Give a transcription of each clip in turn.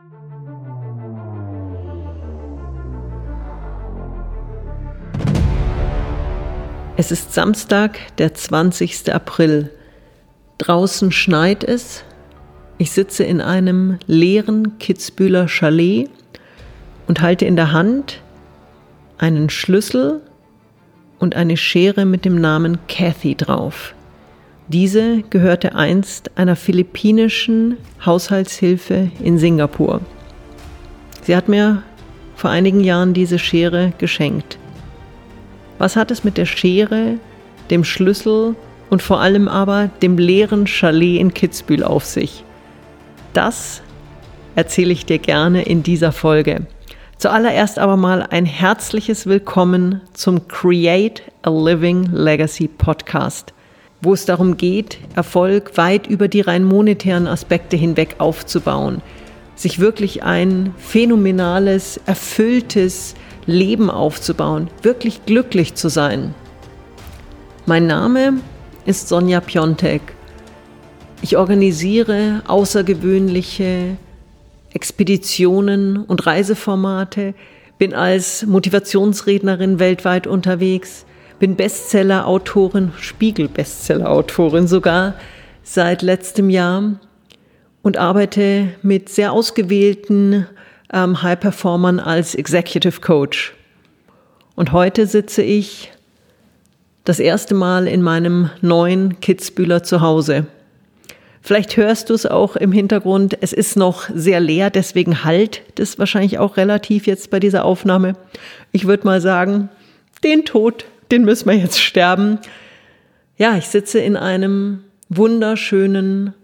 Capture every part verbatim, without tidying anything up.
Es ist Samstag, der zwanzigster April. Draußen schneit es. Ich sitze in einem leeren Kitzbüheler Chalet und halte in der Hand einen Schlüssel und eine Schere mit dem Namen Kathy drauf. Diese gehörte einst einer philippinischen Haushaltshilfe in Singapur. Sie hat mir vor einigen Jahren diese Schere geschenkt. Was hat es mit der Schere, dem Schlüssel und vor allem aber dem leeren Chalet in Kitzbühel auf sich? Das erzähle ich dir gerne in dieser Folge. Zuallererst aber mal ein herzliches Willkommen zum Create a Living Legacy Podcast, wo es darum geht, Erfolg weit über die rein monetären Aspekte hinweg aufzubauen, sich wirklich ein phänomenales, erfülltes Leben aufzubauen, wirklich glücklich zu sein. Mein Name ist Sonja Piontek. Ich organisiere außergewöhnliche Expeditionen und Reiseformate, bin als Motivationsrednerin weltweit unterwegs, bin Bestseller-Autorin, Spiegel-Bestseller-Autorin sogar seit letztem Jahr und arbeite mit sehr ausgewählten ähm, High-Performern als Executive Coach. Und heute sitze ich das erste Mal in meinem neuen Kitzbüheler Zuhause. Vielleicht hörst du es auch im Hintergrund, es ist noch sehr leer, deswegen hallt das wahrscheinlich auch relativ jetzt bei dieser Aufnahme. Ich würde mal sagen, den Tod, den müssen wir jetzt sterben. Ja, ich sitze in einem wunderschönen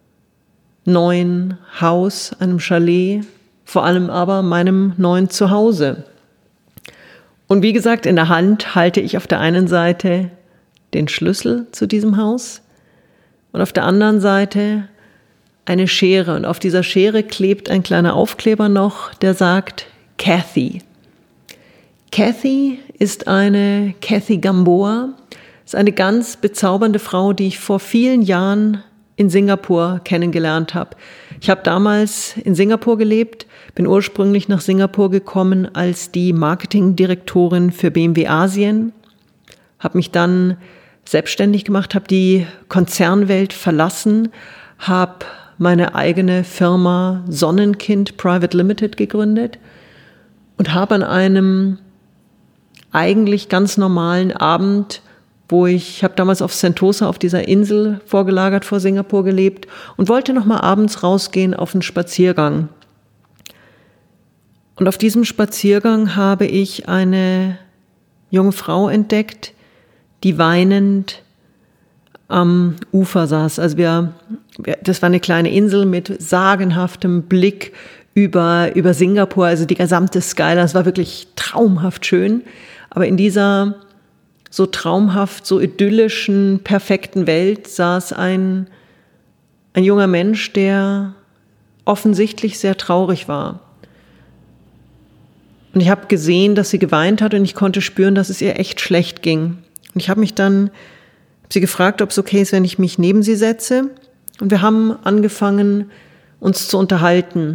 neuen Haus, einem Chalet, vor allem aber meinem neuen Zuhause. Und wie gesagt, in der Hand halte ich auf der einen Seite den Schlüssel zu diesem Haus und auf der anderen Seite eine Schere. Und auf dieser Schere klebt ein kleiner Aufkleber noch, der sagt Kathy. Kathy ist eine Kathy Gamboa, ist eine ganz bezaubernde Frau, die ich vor vielen Jahren in Singapur kennengelernt habe. Ich habe damals in Singapur gelebt, bin ursprünglich nach Singapur gekommen als die Marketingdirektorin für B M W Asien, habe mich dann selbstständig gemacht, habe die Konzernwelt verlassen, habe meine eigene Firma Sonnenkind Private Limited gegründet und habe an einem eigentlich ganz normalen Abend, wo ich, ich habe damals auf Sentosa, auf dieser Insel vorgelagert vor Singapur gelebt und wollte noch mal abends rausgehen auf einen Spaziergang. Und auf diesem Spaziergang habe ich eine junge Frau entdeckt, die weinend am Ufer saß. Also wir, das war eine kleine Insel mit sagenhaftem Blick über, über Singapur, also die gesamte Skyline. Es war wirklich traumhaft schön. Aber in dieser so traumhaft, so idyllischen, perfekten Welt saß ein, ein junger Mensch, der offensichtlich sehr traurig war. Und ich habe gesehen, dass sie geweint hat und ich konnte spüren, dass es ihr echt schlecht ging. Und ich habe mich dann, habe sie gefragt, ob es okay ist, wenn ich mich neben sie setze. Und wir haben angefangen, uns zu unterhalten.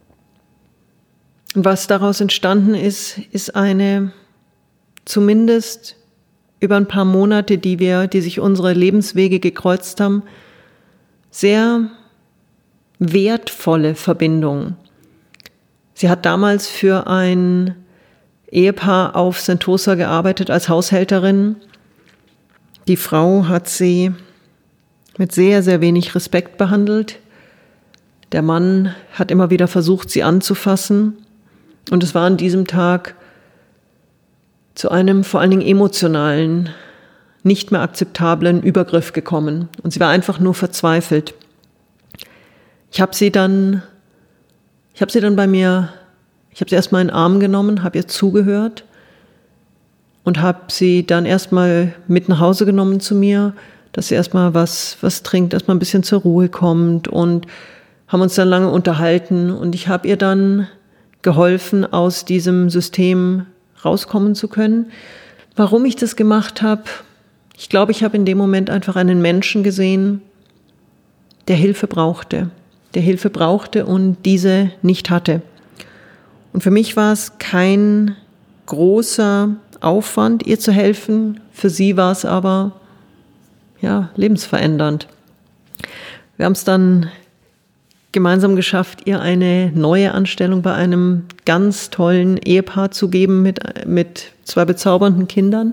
Und was daraus entstanden ist, ist eine, zumindest über ein paar Monate, die wir, die sich unsere Lebenswege gekreuzt haben, sehr wertvolle Verbindung. Sie hat damals für ein Ehepaar auf Sentosa gearbeitet als Haushälterin. Die Frau hat sie mit sehr, sehr wenig Respekt behandelt. Der Mann hat immer wieder versucht, sie anzufassen. Und es war an diesem Tag zu einem vor allen Dingen emotionalen, nicht mehr akzeptablen Übergriff gekommen. Und sie war einfach nur verzweifelt. Ich habe sie dann, ich habe sie dann bei mir, ich habe sie erstmal in den Arm genommen, habe ihr zugehört und habe sie dann erstmal mit nach Hause genommen zu mir, dass sie erstmal was, was trinkt, erstmal ein bisschen zur Ruhe kommt und haben uns dann lange unterhalten und ich habe ihr dann geholfen, aus diesem System rauskommen zu können. Warum ich das gemacht habe? Ich glaube, ich habe in dem Moment einfach einen Menschen gesehen, der Hilfe brauchte. der Hilfe brauchte und diese nicht hatte. Und für mich war es kein großer Aufwand, ihr zu helfen. Für sie war es aber ja, lebensverändernd. Wir haben es dann gemeinsam geschafft, ihr eine neue Anstellung bei einem ganz tollen Ehepaar zu geben mit, mit zwei bezaubernden Kindern.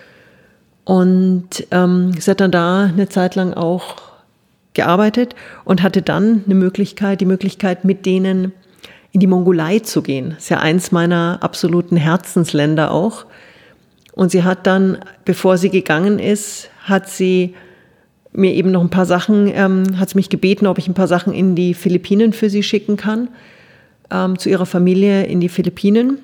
Und ähm, sie hat dann da eine Zeit lang auch gearbeitet und hatte dann eine Möglichkeit, die Möglichkeit, mit denen in die Mongolei zu gehen. Das ist ja eins meiner absoluten Herzensländer auch. Und sie hat dann, bevor sie gegangen ist, hat sie mir eben noch ein paar Sachen, ähm, hat sie mich gebeten, ob ich ein paar Sachen in die Philippinen für sie schicken kann, ähm, zu ihrer Familie in die Philippinen.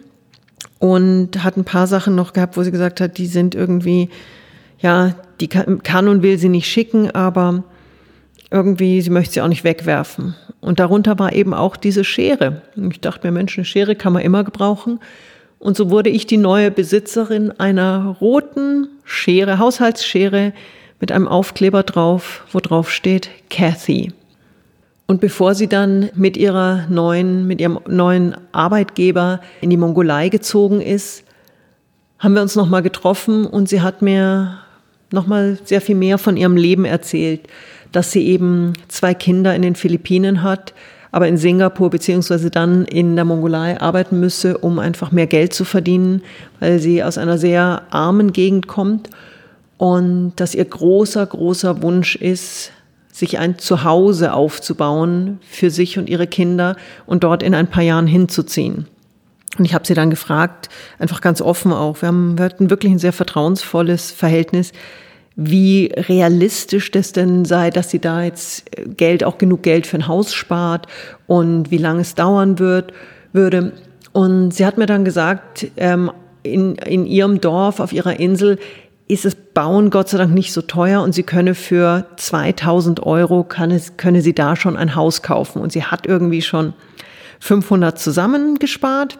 Und hat ein paar Sachen noch gehabt, wo sie gesagt hat, die sind irgendwie, ja, die kann, kann und will sie nicht schicken, aber irgendwie, sie möchte sie auch nicht wegwerfen. Und darunter war eben auch diese Schere. Und ich dachte mir, Mensch, eine Schere kann man immer gebrauchen. Und so wurde ich die neue Besitzerin einer roten Schere, Haushaltsschere, mit einem Aufkleber drauf, wo drauf steht Kathy. Und bevor sie dann mit ihrer neuen, mit ihrem neuen Arbeitgeber in die Mongolei gezogen ist, haben wir uns nochmal getroffen und sie hat mir nochmal sehr viel mehr von ihrem Leben erzählt, dass sie eben zwei Kinder in den Philippinen hat, aber in Singapur beziehungsweise dann in der Mongolei arbeiten müsse, um einfach mehr Geld zu verdienen, weil sie aus einer sehr armen Gegend kommt. Und dass ihr großer, großer Wunsch ist, sich ein Zuhause aufzubauen für sich und ihre Kinder und dort in ein paar Jahren hinzuziehen. Und ich habe sie dann gefragt, einfach ganz offen auch, wir, haben, wir hatten wirklich ein sehr vertrauensvolles Verhältnis, wie realistisch das denn sei, dass sie da jetzt Geld, auch genug Geld für ein Haus spart und wie lange es dauern wird, würde. Und sie hat mir dann gesagt, ähm, in, in ihrem Dorf, auf ihrer Insel, ist das Bauen Gott sei Dank nicht so teuer und sie könne für zweitausend Euro, kann es, könne sie da schon ein Haus kaufen. Und sie hat irgendwie schon fünfhundert zusammengespart.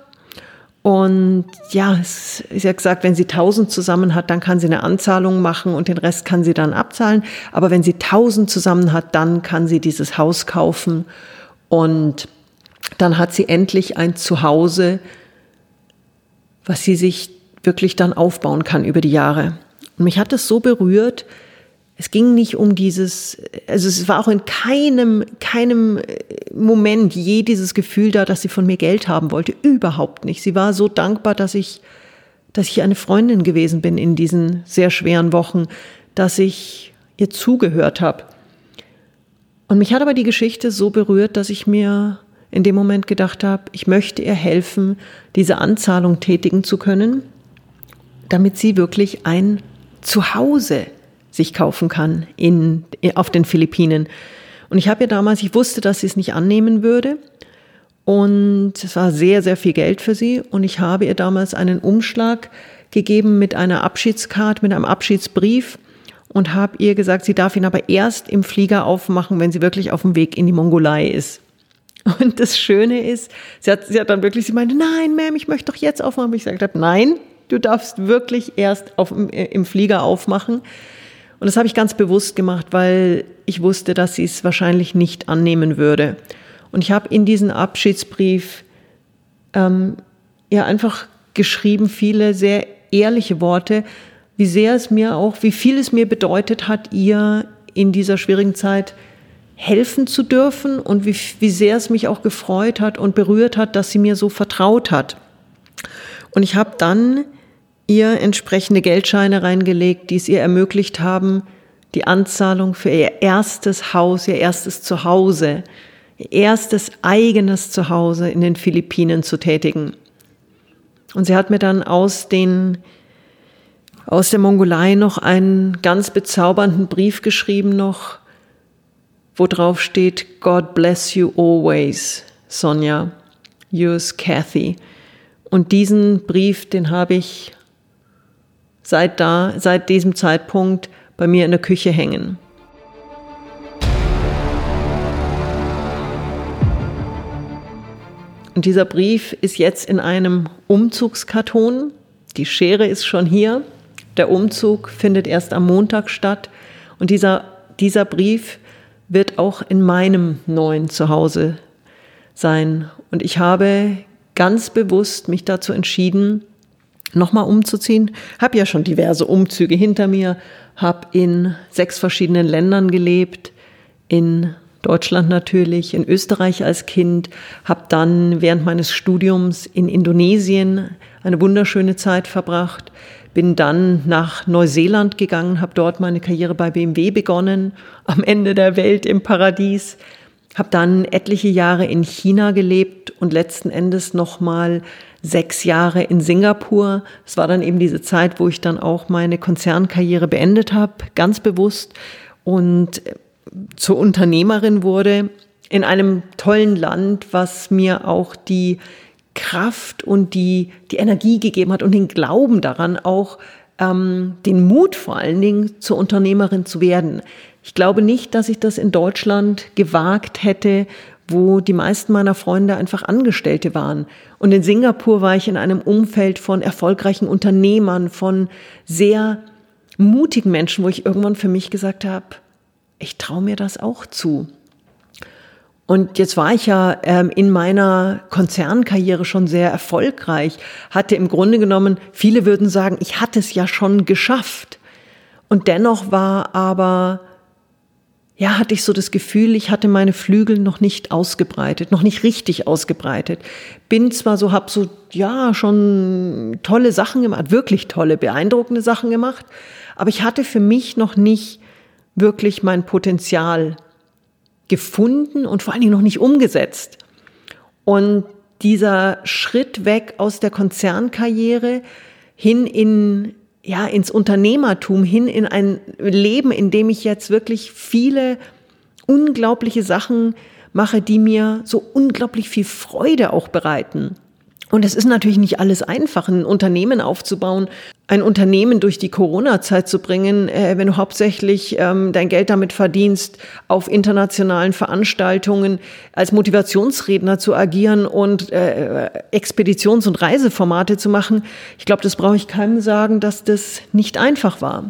Und ja, es ist ja gesagt, wenn sie tausend zusammen hat, dann kann sie eine Anzahlung machen und den Rest kann sie dann abzahlen. Aber wenn sie tausend zusammen hat, dann kann sie dieses Haus kaufen. Und dann hat sie endlich ein Zuhause, was sie sich wirklich dann aufbauen kann über die Jahre. Und mich hat das so berührt, es ging nicht um dieses, also es war auch in keinem, keinem Moment je dieses Gefühl da, dass sie von mir Geld haben wollte, überhaupt nicht. Sie war so dankbar, dass ich, dass ich eine Freundin gewesen bin in diesen sehr schweren Wochen, dass ich ihr zugehört habe. Und mich hat aber die Geschichte so berührt, dass ich mir in dem Moment gedacht habe, ich möchte ihr helfen, diese Anzahlung tätigen zu können, damit sie wirklich ein Zuhause sich kaufen kann in, auf den Philippinen. Und ich habe ihr damals, ich wusste, dass sie es nicht annehmen würde und es war sehr, sehr viel Geld für sie und ich habe ihr damals einen Umschlag gegeben mit einer Abschiedskarte, mit einem Abschiedsbrief und habe ihr gesagt, sie darf ihn aber erst im Flieger aufmachen, wenn sie wirklich auf dem Weg in die Mongolei ist. Und das Schöne ist, sie hat, sie hat dann wirklich, sie meinte, nein, Ma'am, ich möchte doch jetzt aufmachen. Und ich gesagt habe, nein, du darfst wirklich erst auf, im Flieger aufmachen. Und das habe ich ganz bewusst gemacht, weil ich wusste, dass sie es wahrscheinlich nicht annehmen würde. Und ich habe in diesen Abschiedsbrief ähm, ja einfach geschrieben, viele sehr ehrliche Worte, wie sehr es mir auch, wie viel es mir bedeutet hat, ihr in dieser schwierigen Zeit helfen zu dürfen und wie, wie sehr es mich auch gefreut hat und berührt hat, dass sie mir so vertraut hat. Und ich habe dann ihr entsprechende Geldscheine reingelegt, die es ihr ermöglicht haben, die Anzahlung für ihr erstes Haus, ihr erstes Zuhause, ihr erstes eigenes Zuhause in den Philippinen zu tätigen. Und sie hat mir dann aus den, aus der Mongolei noch einen ganz bezaubernden Brief geschrieben noch, wo drauf steht, God bless you always, Sonja, yours Kathy. Und diesen Brief, den habe ich seit da, seit diesem Zeitpunkt bei mir in der Küche hängen. Und dieser Brief ist jetzt in einem Umzugskarton. Die Schere ist schon hier. Der Umzug findet erst am Montag statt. Und dieser, dieser Brief wird auch in meinem neuen Zuhause sein. Und ich habe ganz bewusst mich dazu entschieden, nochmal umzuziehen. Habe ja schon diverse Umzüge hinter mir, habe in sechs verschiedenen Ländern gelebt, in Deutschland natürlich, in Österreich als Kind, habe dann während meines Studiums in Indonesien eine wunderschöne Zeit verbracht, bin dann nach Neuseeland gegangen, habe dort meine Karriere bei B M W begonnen, am Ende der Welt im Paradies, habe dann etliche Jahre in China gelebt und letzten Endes nochmal sechs Jahre in Singapur. Es war dann eben diese Zeit, wo ich dann auch meine Konzernkarriere beendet habe, ganz bewusst, und zur Unternehmerin wurde in einem tollen Land, was mir auch die Kraft und die, die Energie gegeben hat und den Glauben daran, auch ähm, den Mut vor allen Dingen zur Unternehmerin zu werden. Ich glaube nicht, dass ich das in Deutschland gewagt hätte, wo die meisten meiner Freunde einfach Angestellte waren. Und in Singapur war ich in einem Umfeld von erfolgreichen Unternehmern, von sehr mutigen Menschen, wo ich irgendwann für mich gesagt habe, ich traue mir das auch zu. Und jetzt war ich ja ähm, in meiner Konzernkarriere schon sehr erfolgreich, hatte im Grunde genommen, viele würden sagen, ich hatte es ja schon geschafft. Und dennoch war aber, ja, hatte ich so das Gefühl, ich hatte meine Flügel noch nicht ausgebreitet, noch nicht richtig ausgebreitet. Bin zwar so, habe so, ja, schon tolle Sachen gemacht, wirklich tolle, beeindruckende Sachen gemacht, aber ich hatte für mich noch nicht wirklich mein Potenzial gefunden und vor allen Dingen noch nicht umgesetzt. Und dieser Schritt weg aus der Konzernkarriere hin in, ja, ins Unternehmertum, hin in ein Leben, in dem ich jetzt wirklich viele unglaubliche Sachen mache, die mir so unglaublich viel Freude auch bereiten. Und es ist natürlich nicht alles einfach, ein Unternehmen aufzubauen, ein Unternehmen durch die Corona-Zeit zu bringen, äh, wenn du hauptsächlich ähm, dein Geld damit verdienst, auf internationalen Veranstaltungen als Motivationsredner zu agieren und äh, Expeditions- und Reiseformate zu machen. Ich glaube, das brauche ich keinem sagen, dass das nicht einfach war.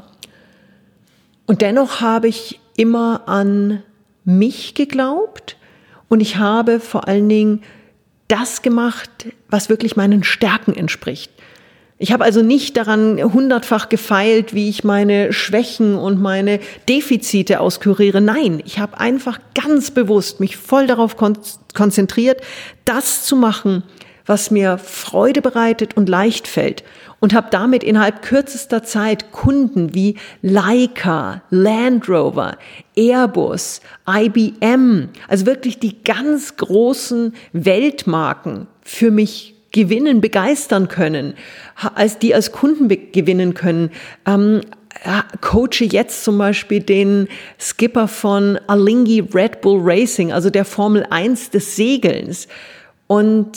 Und dennoch habe ich immer an mich geglaubt und ich habe vor allen Dingen das gemacht, was wirklich meinen Stärken entspricht. Ich habe also nicht daran hundertfach gefeilt, wie ich meine Schwächen und meine Defizite auskuriere. Nein, ich habe einfach ganz bewusst mich voll darauf kon- konzentriert, das zu machen, was mir Freude bereitet und leicht fällt. Und habe damit innerhalb kürzester Zeit Kunden wie Leica, Land Rover, Airbus, I B M, also wirklich die ganz großen Weltmarken für mich gewinnen, begeistern können, als die als Kunden be- gewinnen können. Ähm, ja, coache jetzt zum Beispiel den Skipper von Alinghi Red Bull Racing, also der Formel eins des Segelns. Und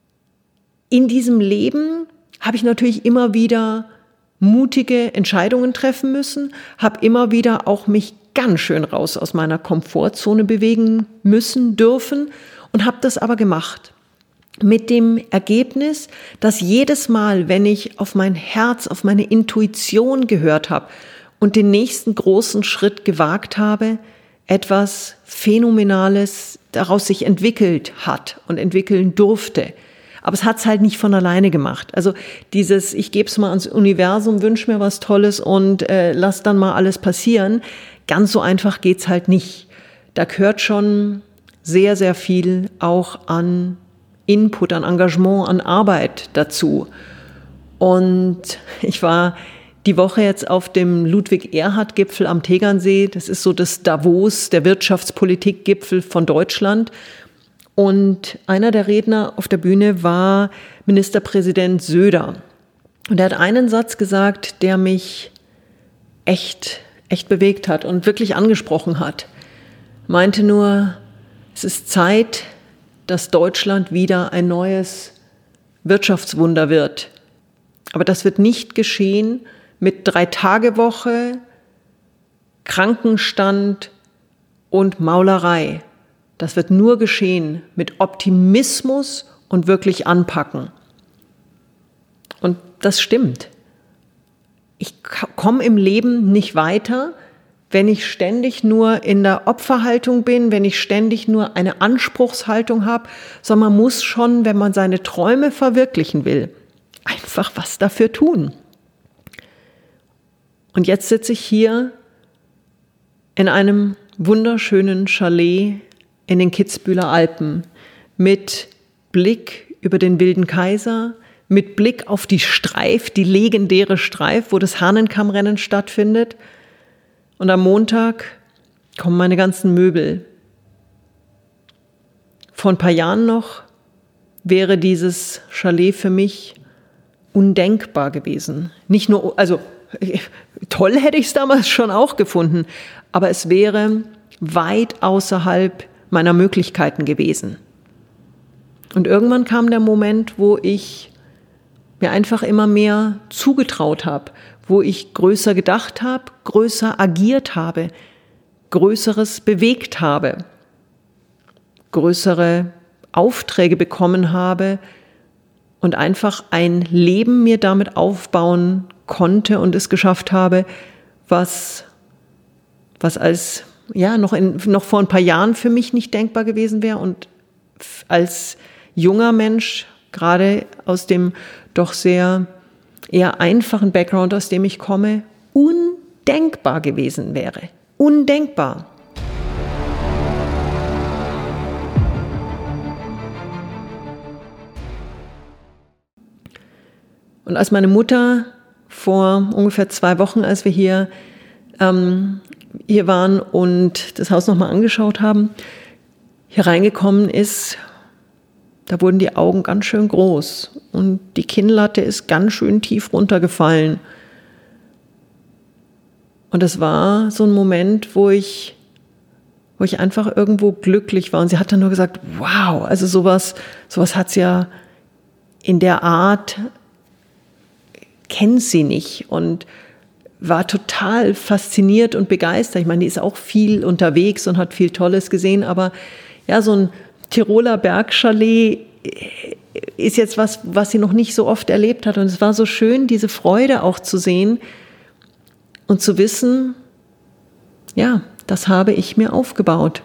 in diesem Leben habe ich natürlich immer wieder mutige Entscheidungen treffen müssen, habe immer wieder auch mich ganz schön raus aus meiner Komfortzone bewegen müssen, dürfen und habe das aber gemacht. Mit dem Ergebnis, dass jedes Mal, wenn ich auf mein Herz, auf meine Intuition gehört habe und den nächsten großen Schritt gewagt habe, etwas Phänomenales daraus sich entwickelt hat und entwickeln durfte. Aber es hat's halt nicht von alleine gemacht. Also dieses, ich gebe es mal ans Universum, wünsche mir was Tolles und äh, lass dann mal alles passieren. Ganz so einfach geht's halt nicht. Da gehört schon sehr, sehr viel auch an Input, an Engagement, an Arbeit dazu. Und ich war die Woche jetzt auf dem Ludwig-Erhard-Gipfel am Tegernsee. Das ist so das Davos, der Wirtschaftspolitik-Gipfel von Deutschland. Und einer der Redner auf der Bühne war Ministerpräsident Söder. Und er hat einen Satz gesagt, der mich echt, echt bewegt hat und wirklich angesprochen hat. Er meinte nur, es ist Zeit, dass Deutschland wieder ein neues Wirtschaftswunder wird. Aber das wird nicht geschehen mit Drei-Tage-Woche, Krankenstand und Maulerei. Das wird nur geschehen mit Optimismus und wirklich anpacken. Und das stimmt. Ich komme im Leben nicht weiter, wenn ich ständig nur in der Opferhaltung bin, wenn ich ständig nur eine Anspruchshaltung habe, sondern man muss schon, wenn man seine Träume verwirklichen will, einfach was dafür tun. Und jetzt sitze ich hier in einem wunderschönen Chalet in den Kitzbüheler Alpen mit Blick über den Wilden Kaiser, mit Blick auf die Streif, die legendäre Streif, wo das Hahnenkammrennen stattfindet. Und am Montag kommen meine ganzen Möbel. Vor ein paar Jahren noch wäre dieses Chalet für mich undenkbar gewesen. Nicht nur, also toll hätte ich es damals schon auch gefunden, aber es wäre weit außerhalb meiner Möglichkeiten gewesen. Und irgendwann kam der Moment, wo ich mir einfach immer mehr zugetraut habe, wo ich größer gedacht habe, größer agiert habe, Größeres bewegt habe, größere Aufträge bekommen habe und einfach ein Leben mir damit aufbauen konnte und es geschafft habe, was, was als, ja, noch, in, noch vor ein paar Jahren für mich nicht denkbar gewesen wäre und als junger Mensch, gerade aus dem doch sehr eher einfachen Background, aus dem ich komme, undenkbar gewesen wäre. Undenkbar. Und als meine Mutter vor ungefähr zwei Wochen, als wir hier, ähm, hier waren und das Haus nochmal angeschaut haben, hier reingekommen ist, da wurden die Augen ganz schön groß und die Kinnlatte ist ganz schön tief runtergefallen. Und es war so ein Moment, wo ich, wo ich einfach irgendwo glücklich war. Und sie hat dann nur gesagt, wow, also sowas, sowas hat sie ja in der Art, kennt sie nicht und war total fasziniert und begeistert. Ich meine, die ist auch viel unterwegs und hat viel Tolles gesehen, aber ja, so ein Tiroler Bergchalet ist jetzt was, was sie noch nicht so oft erlebt hat. Und es war so schön, diese Freude auch zu sehen und zu wissen, ja, das habe ich mir aufgebaut.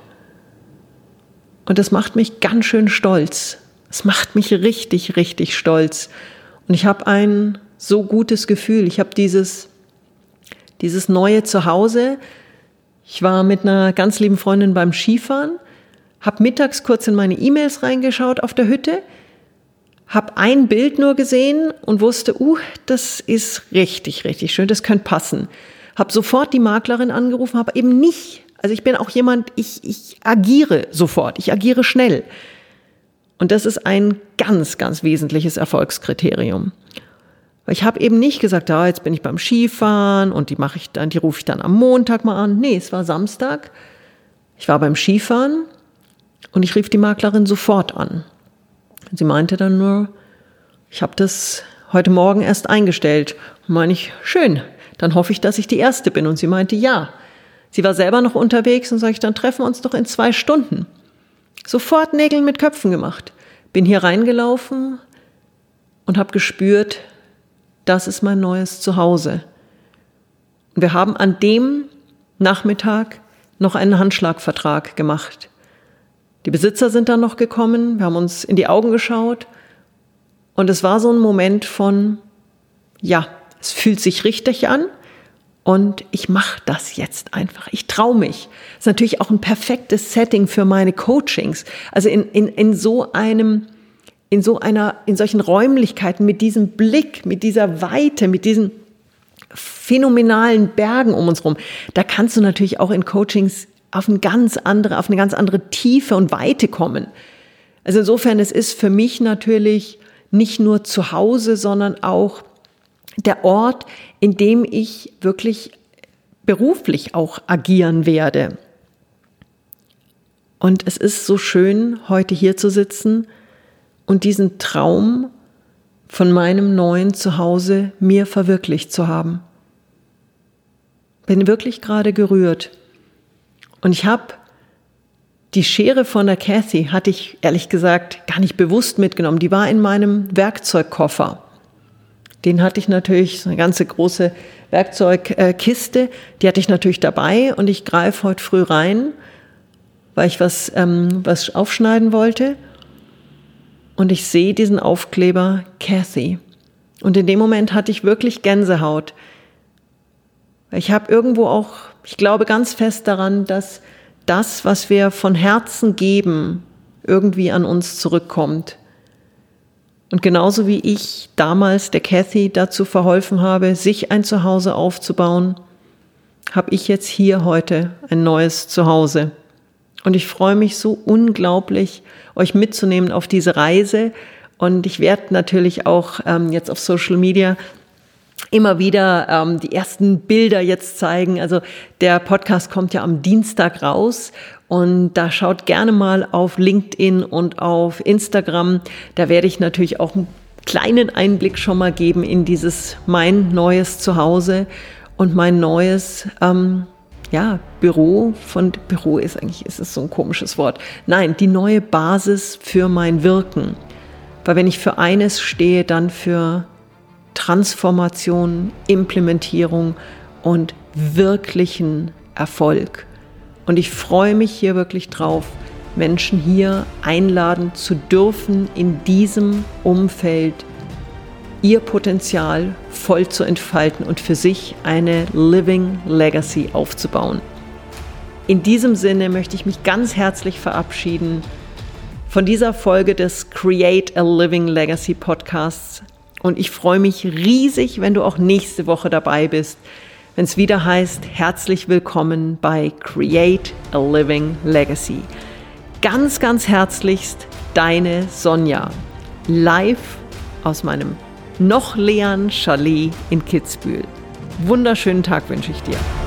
Und das macht mich ganz schön stolz. Es macht mich richtig, richtig stolz. Und ich habe ein so gutes Gefühl. Ich habe dieses, dieses neue Zuhause. Ich war mit einer ganz lieben Freundin beim Skifahren, habe mittags kurz in meine E-Mails reingeschaut auf der Hütte, habe ein Bild nur gesehen und wusste, uh, das ist richtig, richtig schön, das könnte passen. Habe sofort die Maklerin angerufen, habe eben nicht, also ich bin auch jemand, ich, ich agiere sofort, ich agiere schnell. Und das ist ein ganz, ganz wesentliches Erfolgskriterium. Ich habe eben nicht gesagt, ah, jetzt bin ich beim Skifahren und die mache ich dann, die rufe ich dann am Montag mal an. Nee, es war Samstag. Ich war beim Skifahren und ich rief die Maklerin sofort an. Sie meinte dann nur, ich habe das heute Morgen erst eingestellt. Und meine ich, schön, dann hoffe ich, dass ich die Erste bin. Und sie meinte, ja. Sie war selber noch unterwegs und sage ich, dann treffen wir uns doch in zwei Stunden. Sofort Nägel mit Köpfen gemacht. Bin hier reingelaufen und habe gespürt, das ist mein neues Zuhause. Und wir haben an dem Nachmittag noch einen Handschlagvertrag gemacht. Die Besitzer sind dann noch gekommen, wir haben uns in die Augen geschaut und es war so ein Moment von, ja, es fühlt sich richtig an und ich mache das jetzt einfach. Ich traue mich. Das ist natürlich auch ein perfektes Setting für meine Coachings. Also in, in, in so einem, in so einer, in solchen Räumlichkeiten mit diesem Blick, mit dieser Weite, mit diesen phänomenalen Bergen um uns rum, da kannst du natürlich auch in Coachings auf eine ganz andere, auf eine ganz andere Tiefe und Weite kommen. Also insofern, es ist für mich natürlich nicht nur zu Hause, sondern auch der Ort, in dem ich wirklich beruflich auch agieren werde. Und es ist so schön, heute hier zu sitzen und diesen Traum von meinem neuen Zuhause mir verwirklicht zu haben. Bin wirklich gerade gerührt. Und ich habe die Schere von der Kathy, hatte ich ehrlich gesagt gar nicht bewusst mitgenommen. Die war in meinem Werkzeugkoffer. Den hatte ich natürlich, so eine ganze große Werkzeugkiste, die hatte ich natürlich dabei und ich greife heute früh rein, weil ich was, ähm, was aufschneiden wollte und ich sehe diesen Aufkleber Kathy. Und in dem Moment hatte ich wirklich Gänsehaut. Ich habe irgendwo auch, ich glaube ganz fest daran, dass das, was wir von Herzen geben, irgendwie an uns zurückkommt. Und genauso wie ich damals der Kathy dazu verholfen habe, sich ein Zuhause aufzubauen, habe ich jetzt hier heute ein neues Zuhause. Und ich freue mich so unglaublich, euch mitzunehmen auf diese Reise. Und ich werde natürlich auch ähm, jetzt auf Social Media immer wieder ähm, die ersten Bilder jetzt zeigen. Also der Podcast kommt ja am Dienstag raus und da schaut gerne mal auf LinkedIn und auf Instagram. Da werde ich natürlich auch einen kleinen Einblick schon mal geben in dieses mein neues Zuhause und mein neues ähm, ja, Büro. Von Büro ist eigentlich, ist es so ein komisches Wort. Nein, die neue Basis für mein Wirken. Weil wenn ich für eines stehe, dann für Transformation, Implementierung und wirklichen Erfolg. Und ich freue mich hier wirklich drauf, Menschen hier einladen zu dürfen, in diesem Umfeld ihr Potenzial voll zu entfalten und für sich eine Living Legacy aufzubauen. In diesem Sinne möchte ich mich ganz herzlich verabschieden von dieser Folge des Create a Living Legacy Podcasts. Und ich freue mich riesig, wenn du auch nächste Woche dabei bist, wenn es wieder heißt, herzlich willkommen bei Create a Living Legacy. Ganz, ganz herzlichst, deine Sonja. Live aus meinem noch leeren Chalet in Kitzbühel. Wunderschönen Tag wünsche ich dir.